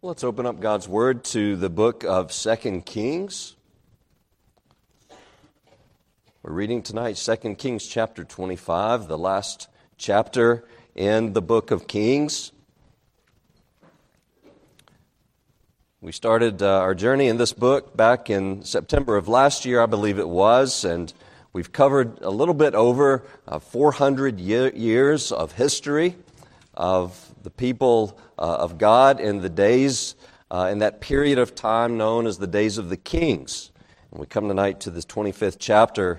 Let's open up God's Word to the book of 2 Kings. We're reading tonight 2 Kings chapter 25, the last chapter in the book of Kings. We started our journey in this book back in September of last year, I believe it was, and we've covered a little bit over 400 years of history of the people of God in the days, in that period of time known as the days of the kings. And we come tonight to this 25th chapter.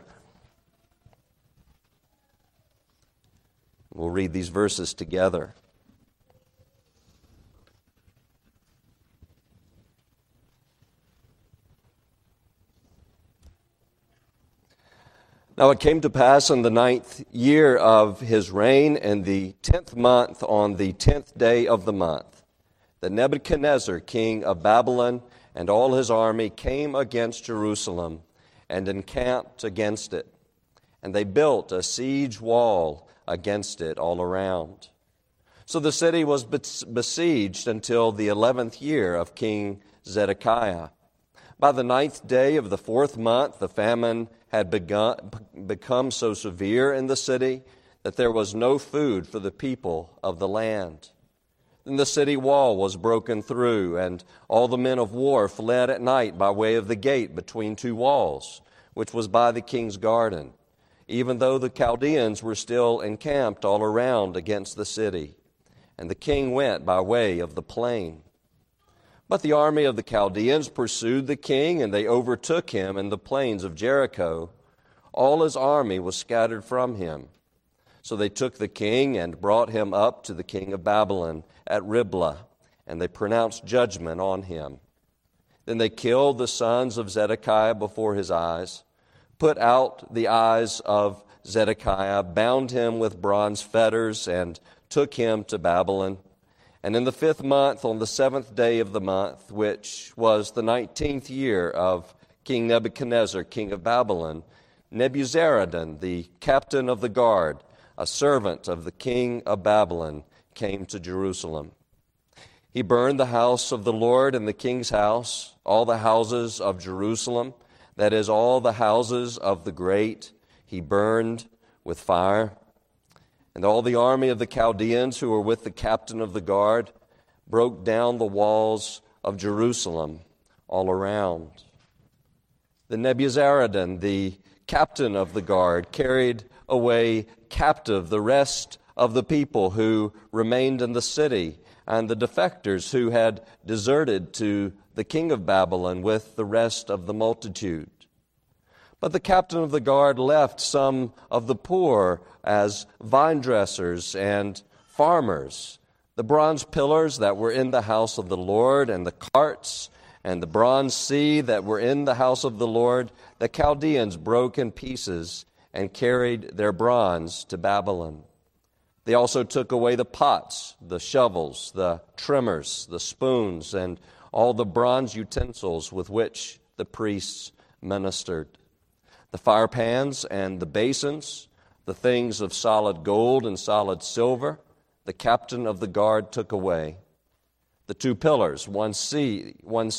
We'll read these verses together. Now it came to pass in the 9th year of his reign, in the 10th month, on the 10th day of the month, that Nebuchadnezzar, king of Babylon, and all his army came against Jerusalem and encamped against it. And they built a siege wall against it all around. So the city was besieged until the 11th year of King Zedekiah. By the 9th day of the 4th month, the famine had become so severe in the city that there was no food for the people of the land. Then the city wall was broken through, and all the men of war fled at night by way of the gate between two walls, which was by the king's garden, even though the Chaldeans were still encamped all around against the city. And the king went by way of the plain. But the army of the Chaldeans pursued the king, and they overtook him in the plains of Jericho. All his army was scattered from him. So they took the king and brought him up to the king of Babylon at Riblah, and they pronounced judgment on him. Then they killed the sons of Zedekiah before his eyes, put out the eyes of Zedekiah, bound him with bronze fetters, and took him to Babylon. And in the 5th month, on the 7th day of the month, which was the 19th year of King Nebuchadnezzar, king of Babylon, Nebuzaradan, the captain of the guard, a servant of the king of Babylon, came to Jerusalem. He burned the house of the Lord and the king's house, all the houses of Jerusalem, that is, all the houses of the great, he burned with fire. And all the army of the Chaldeans who were with the captain of the guard broke down the walls of Jerusalem all around. The Nebuzaradan, the captain of the guard, carried away captive the rest of the people who remained in the city, and the defectors who had deserted to the king of Babylon with the rest of the multitude. But the captain of the guard left some of the poor as vine dressers and farmers. The bronze pillars that were in the house of the Lord, and the carts and the bronze sea that were in the house of the Lord, the Chaldeans broke in pieces and carried their bronze to Babylon. They also took away the pots, the shovels, the trimmers, the spoons, and all the bronze utensils with which the priests ministered. The fire pans and the basins, the things of solid gold and solid silver, the captain of the guard took away. The 2 pillars, one sea,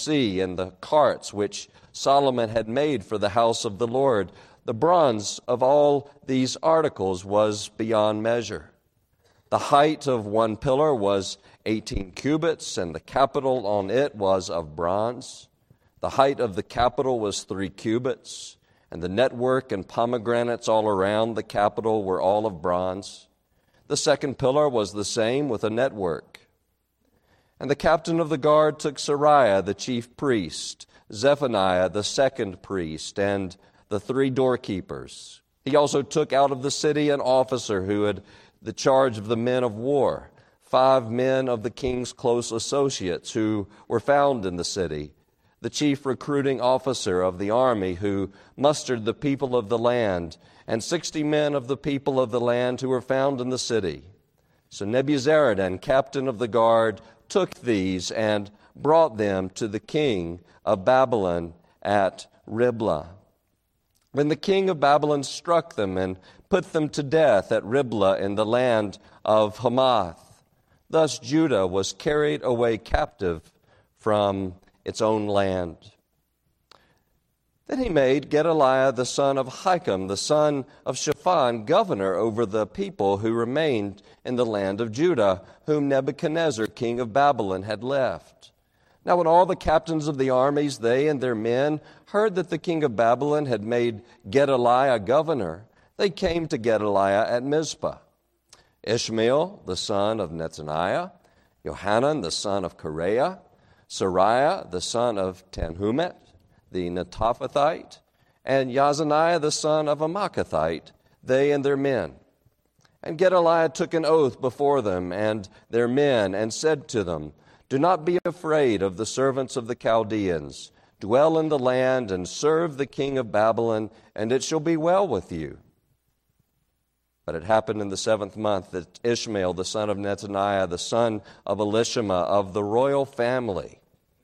and the carts which Solomon had made for the house of the Lord, the bronze of all these articles was beyond measure. The height of one pillar was 18 cubits, and the capital on it was of bronze. The height of the capital was 3 cubits. And the network and pomegranates all around the capital were all of bronze. The 2nd pillar was the same, with a network. And the captain of the guard took Seraiah the chief priest, Zephaniah the 2nd priest, and the 3 doorkeepers. He also took out of the city an officer who had the charge of the men of war, 5 men of the king's close associates who were found in the city, the chief recruiting officer of the army who mustered the people of the land, and 60 men of the people of the land who were found in the city. So Nebuzaradan, captain of the guard, took these and brought them to the king of Babylon at Riblah. When the king of Babylon struck them and put them to death at Riblah in the land of Hamath. Thus Judah was carried away captive from its own land. Then he made Gedaliah the son of Ahikam, the son of Shaphan, governor over the people who remained in the land of Judah, whom Nebuchadnezzar, king of Babylon, had left. Now when all the captains of the armies, they and their men, heard that the king of Babylon had made Gedaliah governor, they came to Gedaliah at Mizpah. Ishmael, the son of Nethaniah, Johanan, the son of Kareah, Sariah, the son of Tanhumet, the Netophathite, and Yazaniah, the son of a Maacathite, they and their men. And Gedaliah took an oath before them and their men, and said to them, Do not be afraid of the servants of the Chaldeans. Dwell in the land and serve the king of Babylon, and it shall be well with you. But it happened in the 7th month that Ishmael, the son of Nethaniah, the son of Elishama, of the royal family,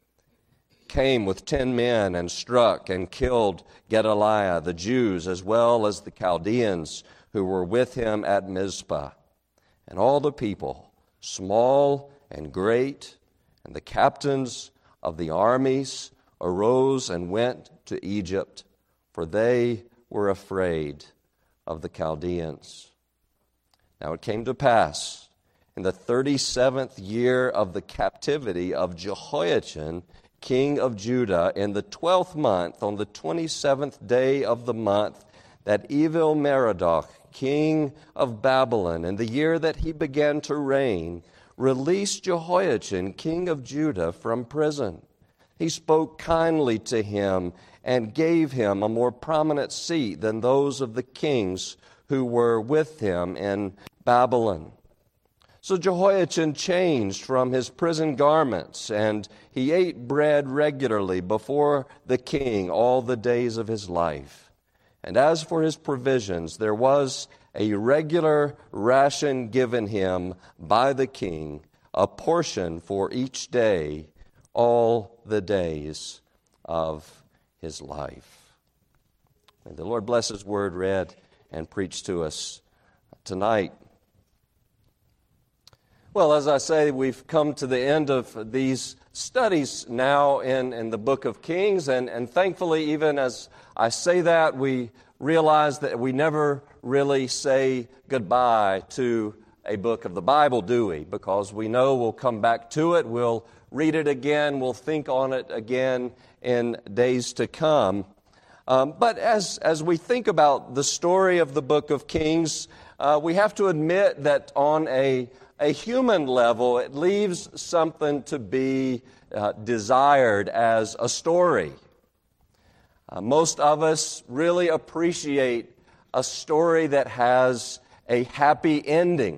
came with 10 men and struck and killed Gedaliah, the Jews, as well as the Chaldeans who were with him at Mizpah. And all the people, small and great, and the captains of the armies arose and went to Egypt, for they were afraid of the Chaldeans. Now it came to pass in the 37th year of the captivity of Jehoiachin, king of Judah, in the 12th month, on the 27th day of the month, that Evil-Merodach, king of Babylon, in the year that he began to reign, released Jehoiachin, king of Judah, from prison. He spoke kindly to him and gave him a more prominent seat than those of the kings who were with him in Babylon. So Jehoiachin changed from his prison garments, and he ate bread regularly before the king all the days of his life. And as for his provisions, there was a regular ration given him by the king, a portion for each day, all the days of his life. May the Lord bless his word read and preached to us tonight. Well, as I say, we've come to the end of these studies now in the book of Kings, and thankfully, even as I say that, we realize that we never really say goodbye to a book of the Bible, do we? Because we know we'll come back to it, we'll read it again, we'll think on it again in days to come. But as we think about the story of the book of Kings, we have to admit that on a human level, it leaves something to be desired as a story. Most of us really appreciate a story that has a happy ending.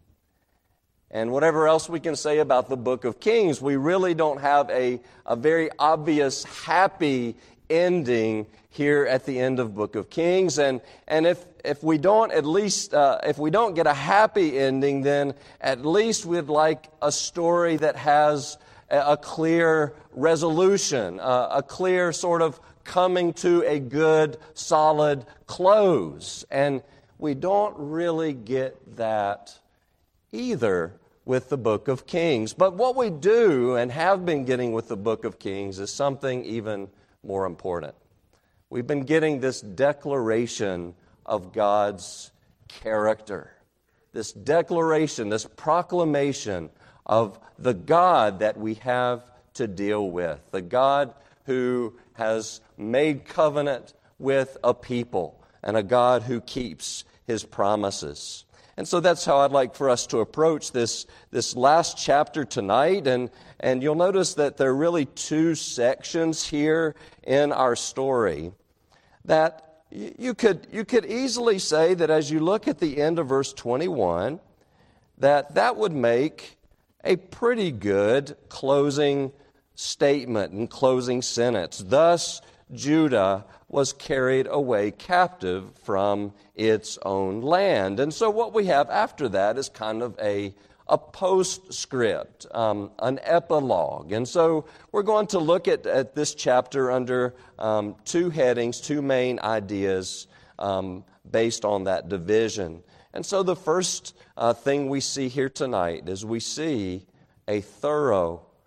And whatever else we can say about the book of Kings, we really don't have a very obvious happy ending here at the end of Book of Kings. And if we don't if we don't get a happy ending, then at least we'd like a story that has a clear resolution, a clear sort of coming to a good, solid close. And we don't really get that either with the Book of Kings. But what we do and have been getting with the Book of Kings is something even more important. We've been getting this declaration of God's character, this declaration, this proclamation of the God that we have to deal with, the God who has made covenant with a people, and a God who keeps his promises. And so that's how I'd like for us to approach this last chapter tonight. And you'll notice that there are really two sections here in our story that you could easily say that as you look at the end of verse 21, that would make a pretty good closing statement and closing sentence. Thus, Judah was carried away captive from its own land. And so what we have after that is kind of a postscript, an epilogue. And so we're going to look at this chapter under two headings, two main ideas based on that division. And so the first thing we see here tonight is we see a thorough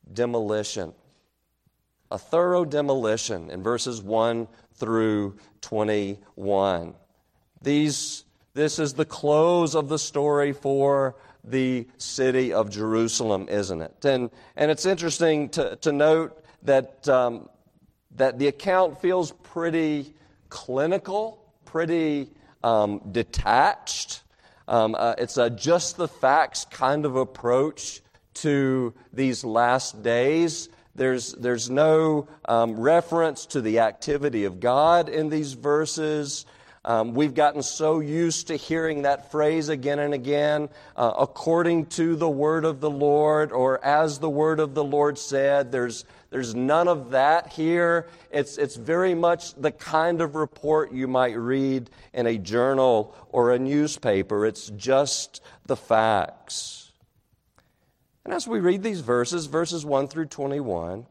demolition. A thorough demolition in verses 1 through 21. This is the close of the story for the city of Jerusalem, isn't it? And it's interesting to note that the account feels pretty clinical, pretty detached. It's a just the facts kind of approach to these last days. There's no reference to the activity of God in these verses. We've gotten so used to hearing that phrase again and again, according to the word of the Lord, or as the word of the Lord said. There's none of that here. It's very much the kind of report you might read in a journal or a newspaper. It's just the facts. And as we read these verses 1 through 21,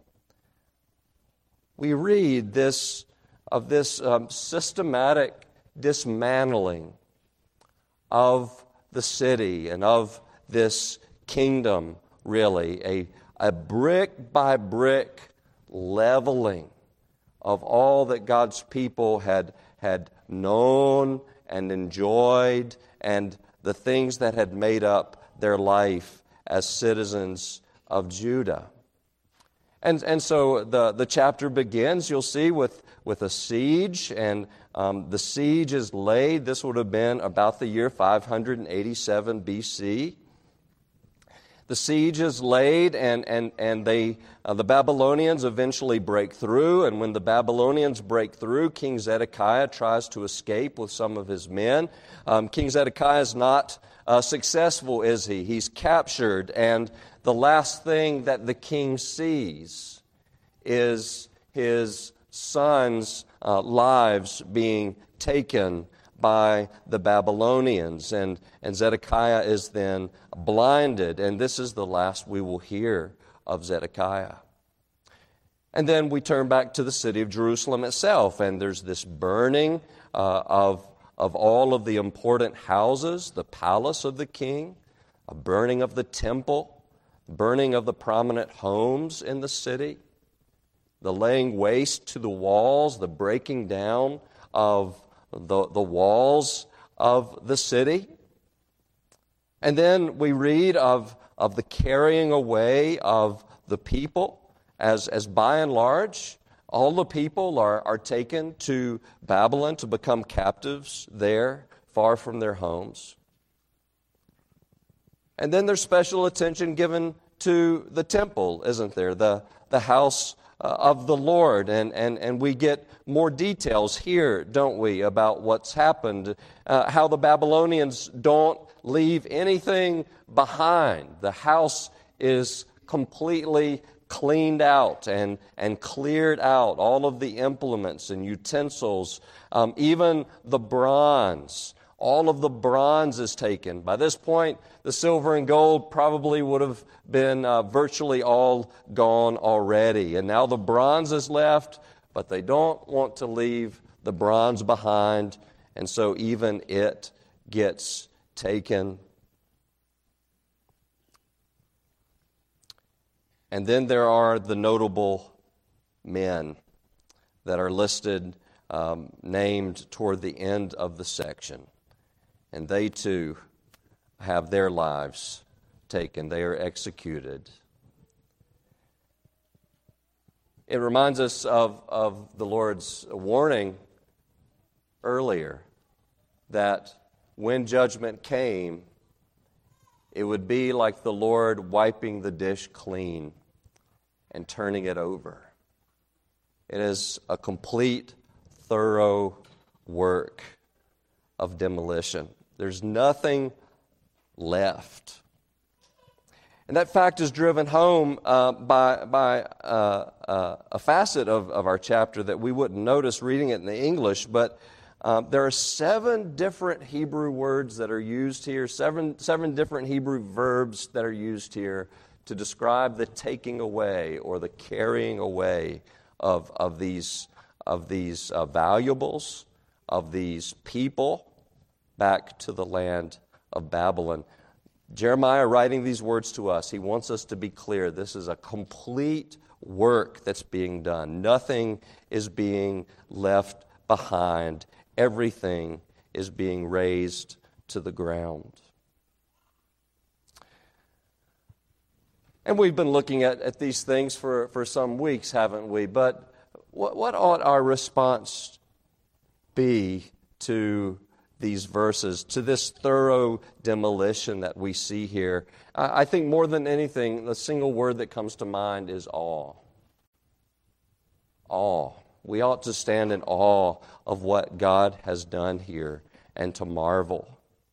we read this systematic dismantling of the city and of this kingdom, really. A brick by brick leveling of all that God's people had known and enjoyed, and the things that had made up their life as citizens of Judah. And so the chapter begins, you'll see, with a siege, and the siege is laid. This would have been about the year 587 BC. The siege is laid, and the Babylonians eventually break through. And when the Babylonians break through, King Zedekiah tries to escape with some of his men. King Zedekiah is not successful, is he? He's captured, and the last thing that the king sees is his sons' lives being taken by the Babylonians, and Zedekiah is then blinded, and this is the last we will hear of Zedekiah. And then we turn back to the city of Jerusalem itself, and there's this burning of all of the important houses, the palace of the king, a burning of the temple, burning of the prominent homes in the city, the laying waste to the walls, the breaking down of the walls of the city. And then we read of the carrying away of the people, as by and large, all the people are taken to Babylon to become captives there, far from their homes. And then there's special attention given to the temple, isn't there? The house of the Lord. And we get more details here, don't we, about what's happened, how the Babylonians don't leave anything behind. The house is completely cleaned out and cleared out, all of the implements and utensils, even the bronze. All of the bronze is taken. By this point, the silver and gold probably would have been virtually all gone already. And now the bronze is left, but they don't want to leave the bronze behind, and so even it gets taken. And then there are the notable men that are listed, named toward the end of the section. And they too have their lives taken. They are executed. It reminds us of the Lord's warning earlier that when judgment came, it would be like the Lord wiping the dish clean and turning it over. It is a complete, thorough work of demolition. There's nothing left. And that fact is driven home by a facet of our chapter that we wouldn't notice reading it in the English, but there are 7 different Hebrew words that are used here, seven different Hebrew verbs that are used here to describe the taking away or the carrying away of these valuables, of these people back to the land of Babylon. Jeremiah writing these words to us, he wants us to be clear. This is a complete work that's being done. Nothing is being left behind. Everything is being razed to the ground. And we've been looking at these things for some weeks, haven't we? But what ought our response be to these verses, to this thorough demolition that we see here? I think more than anything, the single word that comes to mind is awe. Awe. We ought to stand in awe of what God has done here and to marvel.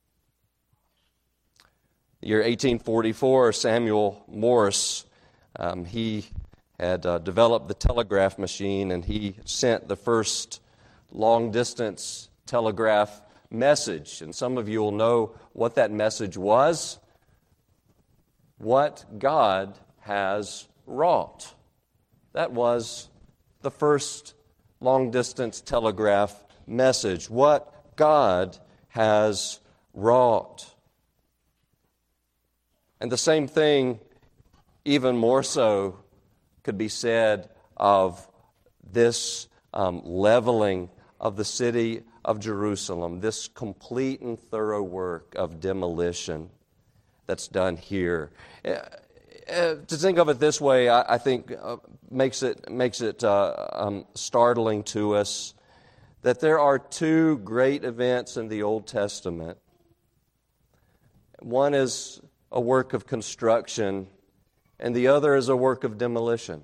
Year 1844, Samuel Morse, he had developed the telegraph machine, and he sent the first long-distance telegraph message. And some of you will know what that message was. What God has wrought. That was the first long-distance telegraph message. What God has wrought. And the same thing, even more so, could be said of this leveling of the city of Jerusalem, this complete and thorough work of demolition that's done here. To think of it this way, I think makes it startling to us that there are two great events in the Old Testament. One is a work of construction, and the other is a work of demolition.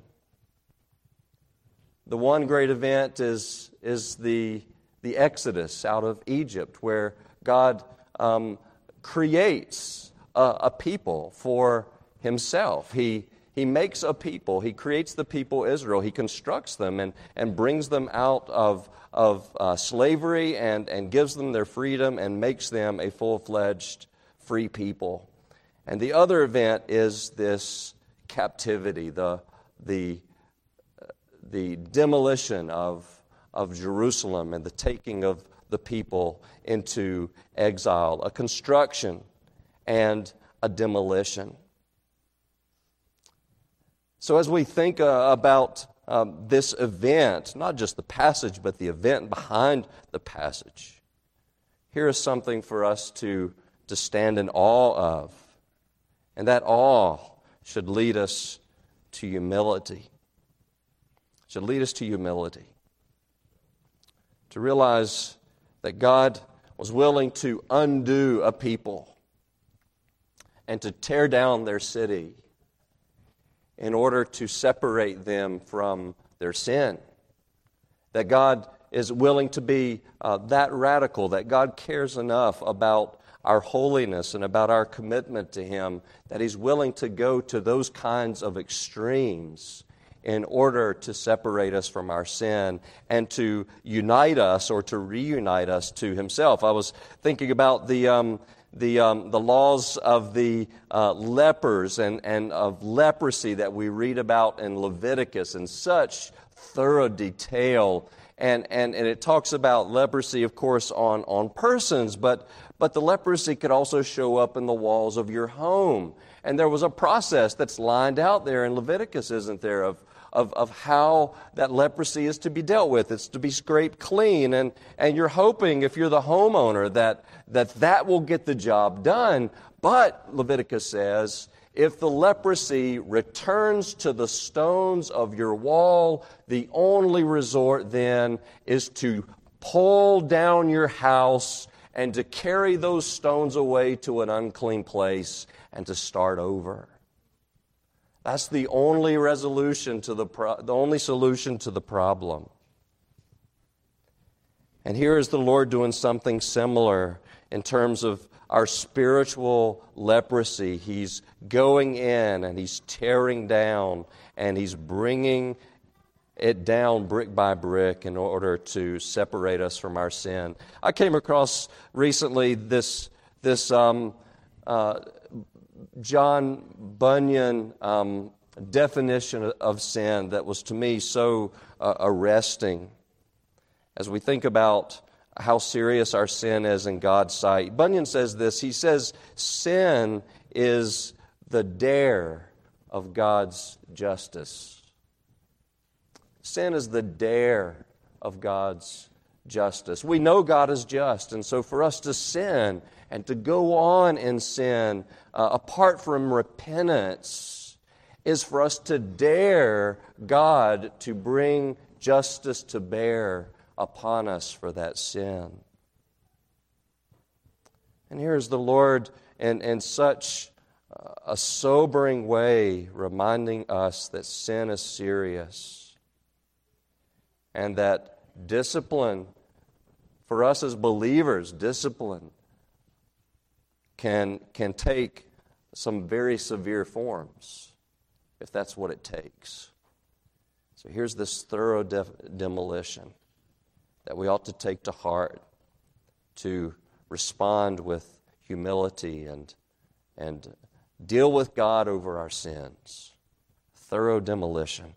The one great event is the Exodus out of Egypt, where God creates a people for Himself. He makes a people. He creates the people Israel. He constructs them and brings them out of slavery and gives them their freedom and makes them a full-fledged free people. And the other event is this captivity, the demolition of Jerusalem and the taking of the people into exile, a construction and a demolition. So as we think about this event, not just the passage, but the event behind the passage, here is something for us to stand in awe of. And that awe should lead us to humility. Should lead us to humility. To realize that God was willing to undo a people and to tear down their city in order to separate them from their sin. That God is willing to be that radical, that God cares enough about our holiness and about our commitment to Him, that He's willing to go to those kinds of extremes in order to separate us from our sin and to unite us or to reunite us to Himself. I was thinking about the laws of the lepers and of leprosy that we read about in Leviticus in such thorough detail. And it talks about leprosy, of course, on persons, but the leprosy could also show up in the walls of your home. And there was a process that's lined out there in Leviticus, isn't there, of how that leprosy is to be dealt with. It's to be scraped clean. And you're hoping, if you're the homeowner, that will get the job done. But, Leviticus says, if the leprosy returns to the stones of your wall, the only resort then is to pull down your house and to carry those stones away to an unclean place and to start over. That's the only resolution to the only solution to the problem. And here is the Lord doing something similar in terms of our spiritual leprosy. He's going in and He's tearing down and He's bringing it down brick by brick in order to separate us from our sin. I came across recently this John Bunyan definition of sin that was to me so arresting as we think about how serious our sin is in God's sight. Bunyan says this. He says, sin is the dare of God's justice. Sin is the dare of God's justice. We know God is just, and so for us to sin and to go on in sin apart from repentance is for us to dare God to bring justice to bear upon us for that sin. And here's the Lord in such a sobering way reminding us that sin is serious and that discipline, for us as believers, discipline can take some very severe forms if that's what it takes. So here's this thorough demolition that we ought to take to heart, to respond with humility and deal with God over our sins. Thorough demolition.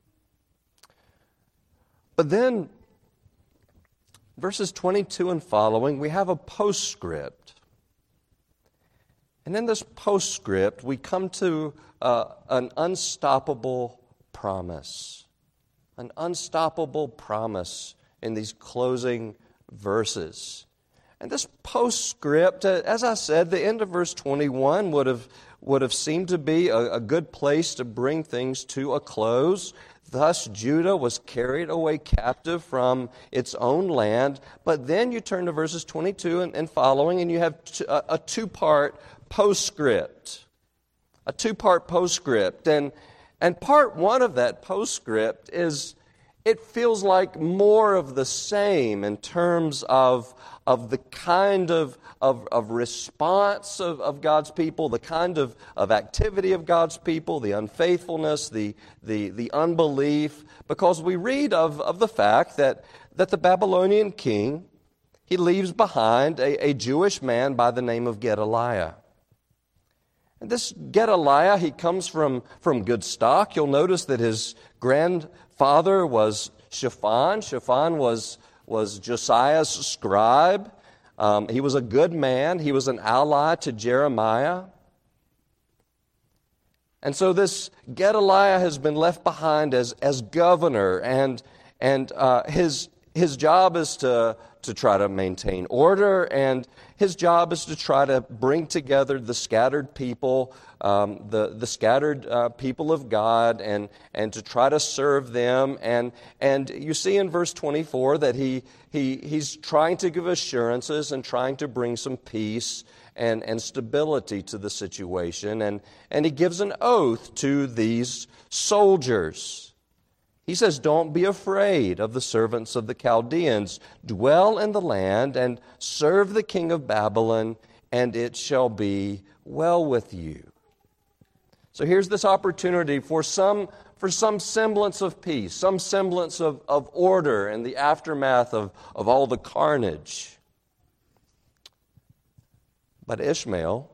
But then, verses 22 and following, we have a postscript. And in this postscript, we come to an unstoppable promise. An unstoppable promise in these closing verses. And this postscript, as I said, the end of verse 21 would have seemed to be a good place to bring things to a close. Thus, Judah was carried away captive from its own land. But then you turn to verses 22 and following, and you have a two-part postscript. A two-part postscript. And part one of that postscript is, it feels like more of the same in terms of the kind of response of God's people, the kind of activity of God's people, the unfaithfulness, the unbelief, because we read of the fact that the Babylonian king, he leaves behind a Jewish man by the name of Gedaliah. And this Gedaliah, he comes from good stock. You'll notice that his grandfather was Shaphan. Shaphan was Josiah's scribe. He was a good man. He was an ally to Jeremiah. And so this Gedaliah has been left behind as governor, and his job is to try to maintain order, and his job is to try to bring together the scattered people, the scattered people of God, and to try to serve them. And you see in verse 24 that he's trying to give assurances and trying to bring some peace and stability to the situation. And he gives an oath to these soldiers. He says, "Don't be afraid of the servants of the Chaldeans. Dwell in the land and serve the king of Babylon, and it shall be well with you." So here's this opportunity for some semblance of peace, some semblance of order in the aftermath of all the carnage. But Ishmael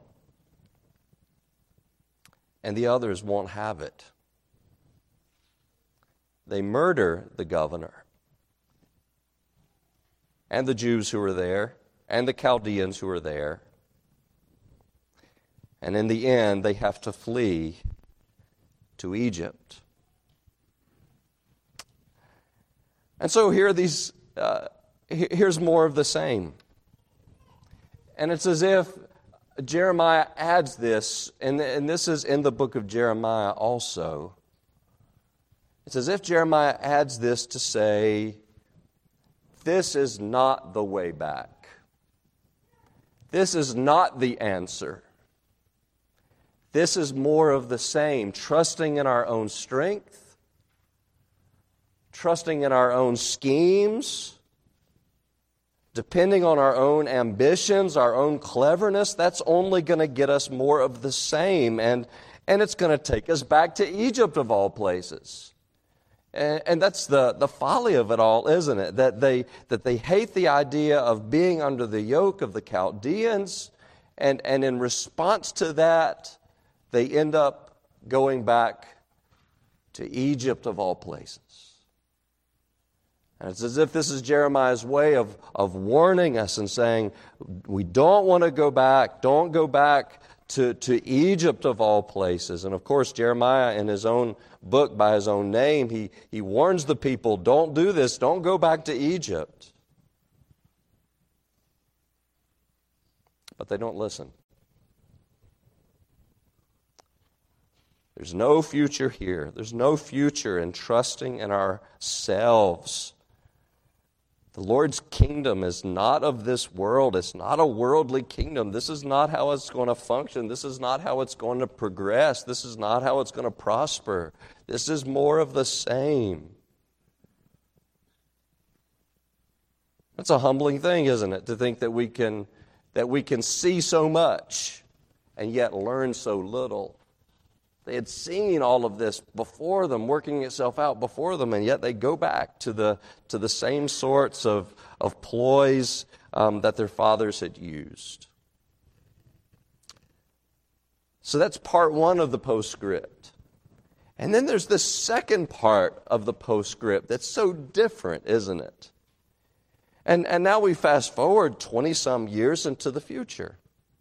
and the others won't have it. They murder the governor and the Jews who are there and the Chaldeans who are there. And in the end, they have to flee to Egypt. And so here are these. Here's more of the same. And it's as if Jeremiah adds this, and this is in the book of Jeremiah also. It's as if Jeremiah adds this to say, this is not the way back. This is not the answer. This is more of the same, trusting in our own strength, trusting in our own schemes, depending on our own ambitions, our own cleverness. That's only going to get us more of the same, and it's going to take us back to Egypt of all places. And that's the folly of it all, isn't it? That they hate the idea of being under the yoke of the Chaldeans, and in response to that, they end up going back to Egypt of all places. And it's as if this is Jeremiah's way of warning us and saying, we don't want to go back. Don't go back to Egypt of all places. And of course, Jeremiah, in his own book by his own name, he warns the people, don't do this, don't go back to Egypt. But they don't listen. There's no future here. There's no future in trusting in ourselves. The Lord's kingdom is not of this world. It's not a worldly kingdom. This is not how it's going to function. This is not how it's going to progress. This is not how it's going to prosper. This is more of the same. That's a humbling thing, isn't it? To think that we can see so much and yet learn so little. They had seen all of this before them, working itself out before them, and yet they go back to the same sorts of ploys that their fathers had used. So that's part one of the postscript. And then there's the second part of the postscript that's so different, isn't it? And now we fast forward 20-some years into the future.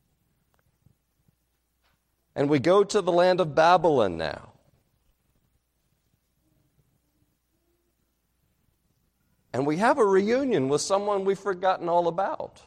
And we go to the land of Babylon now. And we have a reunion with someone we've forgotten all about.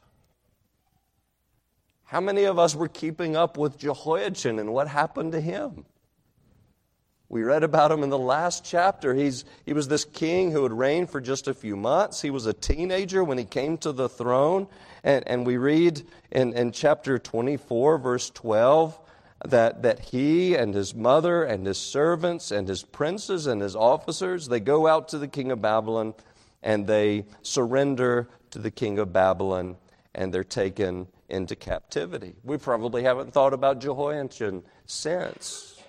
How many of us were keeping up with Jehoiachin and what happened to him? We read about him in the last chapter. He was this king who had reigned for just a few months. He was a teenager when he came to the throne. And we read in chapter 24, verse 12, that he and his mother and his servants and his princes and his officers, they go out to the king of Babylon and they surrender to the king of Babylon and they're taken into captivity. We probably haven't thought about Jehoiachin since.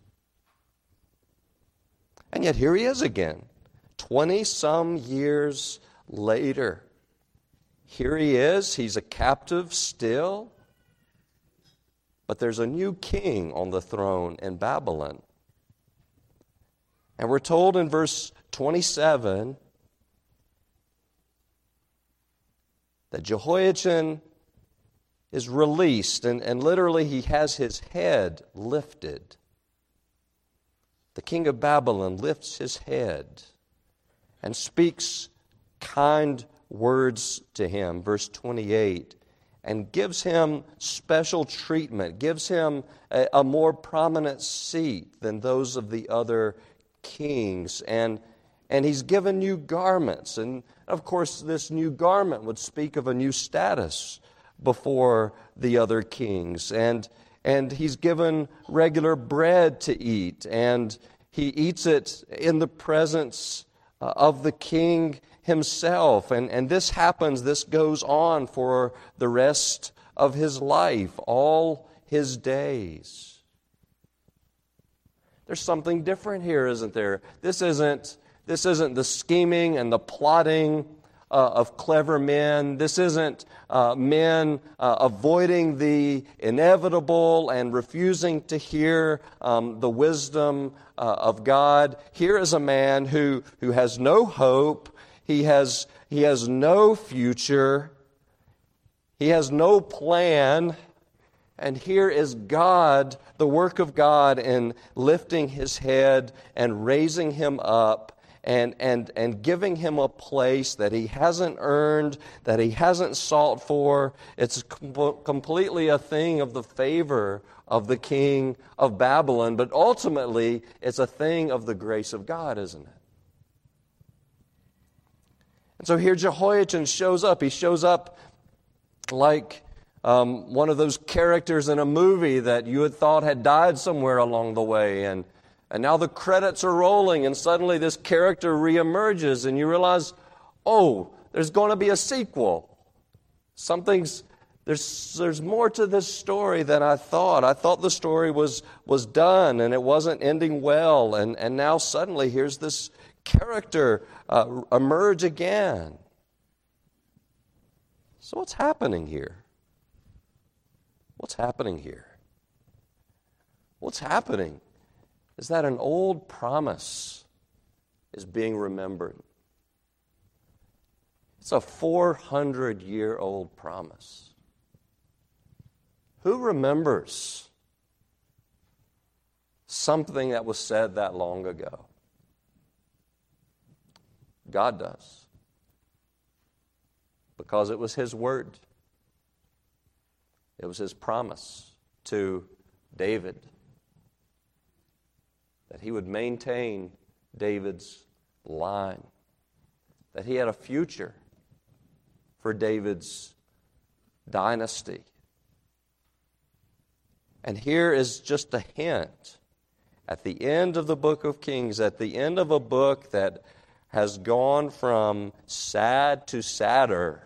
And yet here he is again, 20-some years later. Here he is, he's a captive still. But there's a new king on the throne in Babylon. And we're told in verse 27 that Jehoiachin is released, and literally he has his head lifted. The king of Babylon lifts his head and speaks kind words to him. Verse 28. And gives him special treatment, gives him a more prominent seat than those of the other kings. And he's given new garments. And of course, this new garment would speak of a new status before the other kings. And he's given regular bread to eat. And he eats it in the presence of the king himself. And this happens, this goes on for the rest of his life, all his days. There's something different here, isn't there? This isn't the scheming and the plotting of clever men. This isn't men avoiding the inevitable and refusing to hear the wisdom of God. Here is a man who has no hope. He has no future. He has no plan. And here is God, the work of God in lifting his head and raising him up and giving him a place that he hasn't earned, that he hasn't sought for. It's completely a thing of the favor of the king of Babylon, but ultimately it's a thing of the grace of God, isn't it? And so here Jehoiachin shows up. He shows up like one of those characters in a movie that you had thought had died somewhere along the way. And now the credits are rolling, and suddenly this character reemerges, and you realize, oh, there's going to be a sequel. There's more to this story than I thought. I thought the story was done, and it wasn't ending well. And now suddenly here's this character emerge again. So what's happening here? What's happening here? What's happening is that an old promise is being remembered. It's a 400-year-old promise. Who remembers something that was said that long ago? God does. Because it was His word. It was His promise to David that He would maintain David's line, that He had a future for David's dynasty. And here is just a hint at the end of the book of Kings, at the end of a book that has gone from sad to sadder.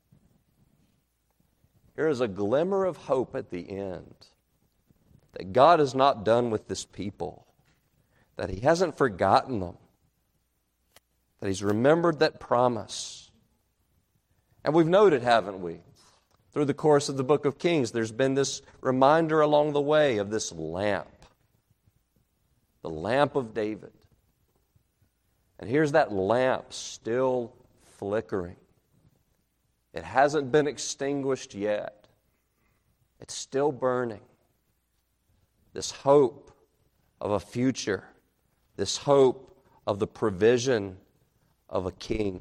Here is a glimmer of hope at the end that God is not done with this people, that He hasn't forgotten them, that He's remembered that promise. And we've noted, haven't we? Through the course of the book of Kings, there's been this reminder along the way of this lamp, the lamp of David. And here's that lamp still flickering. It hasn't been extinguished yet. It's still burning. This hope of a future, this hope of the provision of a king.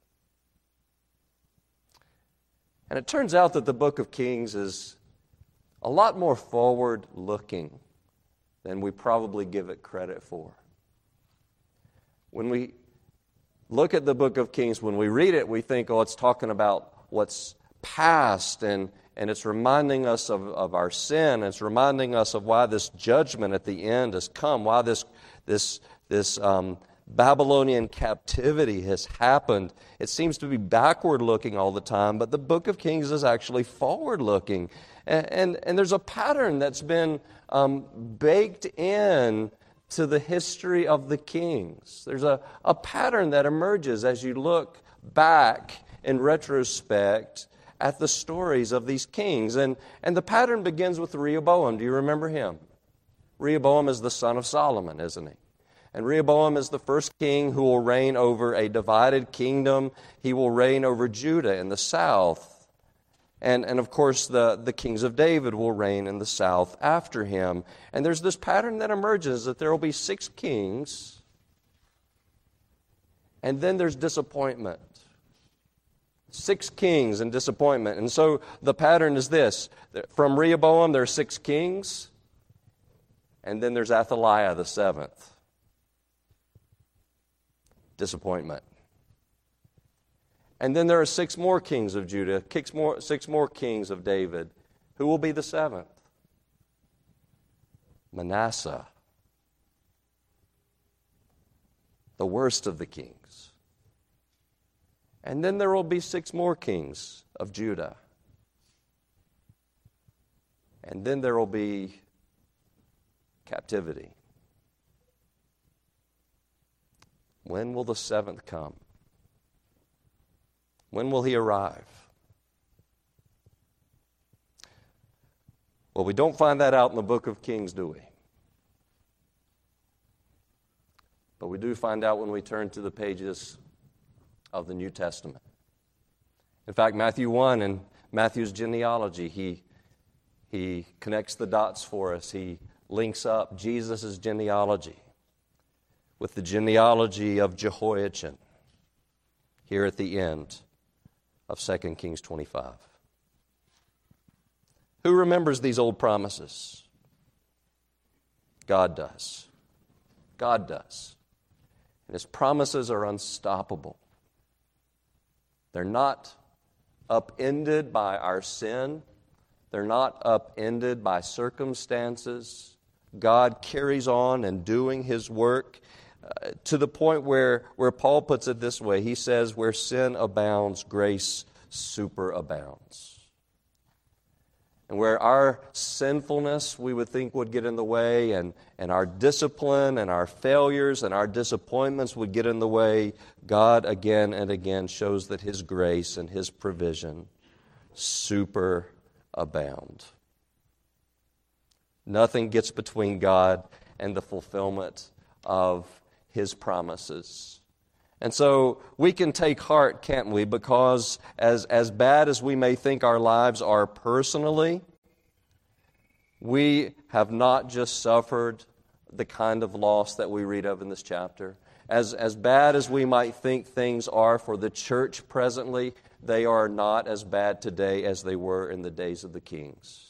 And it turns out that the book of Kings is a lot more forward-looking than we probably give it credit for. When we look at the book of Kings, when we read it, we think, oh, it's talking about what's past, and it's reminding us of our sin. It's reminding us of why this judgment at the end has come, why this Babylonian captivity has happened. It seems to be backward-looking all the time, but the book of Kings is actually forward-looking. And there's a pattern that's been baked in to the history of the kings. There's a pattern that emerges as you look back in retrospect at the stories of these kings. And the pattern begins with Rehoboam. Do you remember him? Rehoboam is the son of Solomon, isn't he? And Rehoboam is the first king who will reign over a divided kingdom. He will reign over Judah in the south. And of course, the kings of David will reign in the south after him. And there's this pattern that emerges that there will be 6 kings, and then there's disappointment. 6 kings and disappointment. And so the pattern is this. From Rehoboam, there are 6 kings, and then there's Athaliah, the 7th. Disappointment. And then there are 6 more kings of Judah, 6 more kings of David. Who will be the 7th? Manasseh, the worst of the kings. And then there will be 6 more kings of Judah. And then there will be captivity. When will the 7th come? When will he arrive? Well, we don't find that out in the book of Kings, do we? But we do find out when we turn to the pages of the New Testament. In fact, Matthew 1 and Matthew's genealogy, he connects the dots for us. He links up Jesus' genealogy with the genealogy of Jehoiachin here at the end of 2 Kings 25. Who remembers these old promises? God does. God does. And His promises are unstoppable. They're not upended by our sin. They're not upended by circumstances. God carries on and doing His work to the point where Paul puts it this way. He says, where sin abounds, grace superabounds. And where our sinfulness, we would think, would get in the way, and our discipline and our failures and our disappointments would get in the way, God again and again shows that His grace and His provision superabound. Nothing gets between God and the fulfillment of His promises. And so we can take heart, can't we? Because as bad as we may think our lives are personally, we have not just suffered the kind of loss that we read of in this chapter. As bad as we might think things are for the church presently, they are not as bad today as they were in the days of the kings.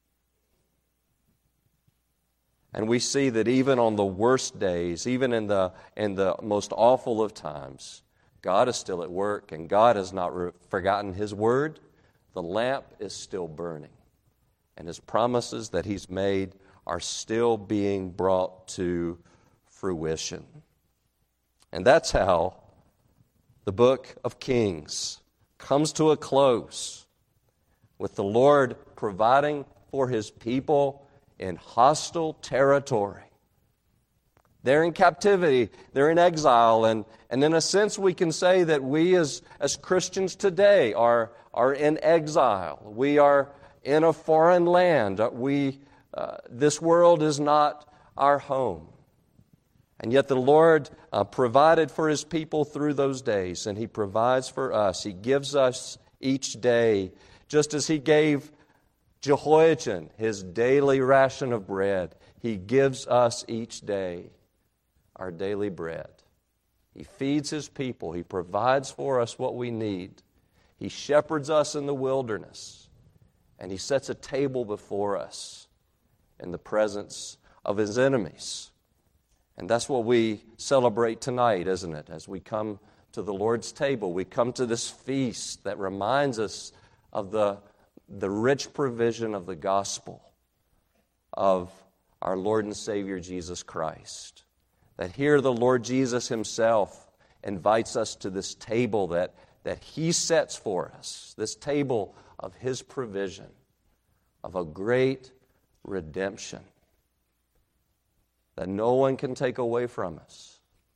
And we see that even on the worst days, even in the most awful of times, God is still at work, and God has not forgotten His word. The lamp is still burning, and His promises that He's made are still being brought to fruition. And that's how the book of Kings comes to a close, with the Lord providing for His people in hostile territory. They're in captivity, they're in exile, and in a sense we can say that we as Christians today are in exile. We are in a foreign land. This world is not our home. And yet the Lord provided for His people through those days, and He provides for us. He gives us each day, just as He gave Jehoiachin his daily ration of bread. He gives us each day our daily bread. He feeds His people. He provides for us what we need. He shepherds us in the wilderness, and He sets a table before us in the presence of His enemies. And that's what we celebrate tonight, isn't it? As we come to the Lord's table, we come to this feast that reminds us of the rich provision of the gospel of our Lord and Savior Jesus Christ. That here the Lord Jesus Himself invites us to this table that He sets for us, this table of His provision, of a great redemption that no one can take away from us,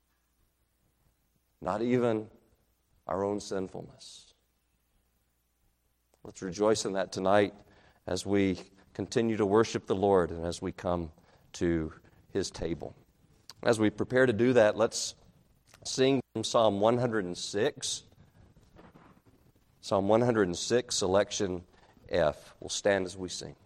not even our own sinfulness. Let's rejoice in that tonight as we continue to worship the Lord and as we come to His table. As we prepare to do that, let's sing from Psalm 106. Psalm 106, selection F. We'll stand as we sing.